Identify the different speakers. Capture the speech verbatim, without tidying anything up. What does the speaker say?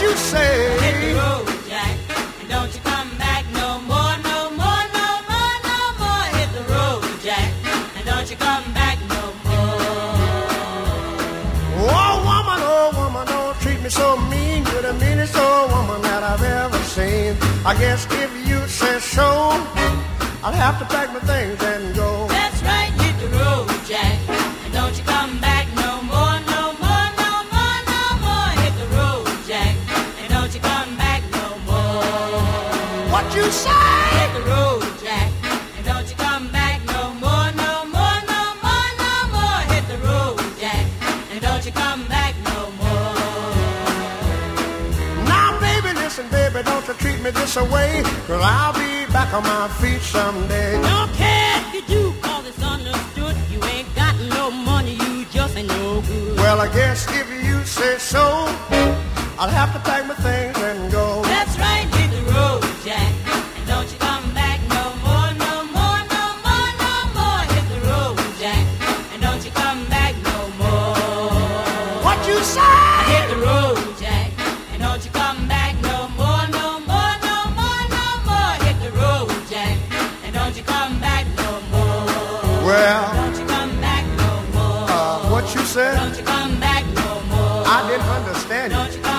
Speaker 1: you say?
Speaker 2: Hit the road, Jack, and don't you come back no more, no more, no more, no more. Hit the road, Jack, and don't you come back no more.
Speaker 1: Oh, woman, oh, woman, don't treat me so mean. You're the meanest old woman that I've ever seen. I guess if you say so, I'll have to pack my things and go.
Speaker 2: That's right, hit the road, Jack, and don't you come back no more, no more, no more, no more. Hit the road, Jack, and don't you come back no more.
Speaker 1: What you say?
Speaker 2: Hit the road, Jack, and don't you come back no more, no more, no more, no more. Hit the road, Jack, and don't you come back no more.
Speaker 1: Now, baby, listen, baby, don't you treat me this away, 'cause I'll be back on my feet someday.
Speaker 2: Don't care if you do, cause it's understood. You ain't got no money, you just ain't no good.
Speaker 1: Well, I guess if you say so, I'll have to pack my things and go.
Speaker 2: That's right, hit the road, Jack, and don't you come back no more, no more, no more, no more. Hit the road, Jack, and don't you come back no more.
Speaker 1: What you say?
Speaker 2: Hit the road, Jack, and don't you come back no more, no more, no more, no more. Hit the road, Jack, and don't you come back no more.
Speaker 1: Well,
Speaker 2: Don't you come back no more.
Speaker 1: uh, what you said?
Speaker 2: Don't you come back no more.
Speaker 1: I didn't understand you.
Speaker 2: Don't you come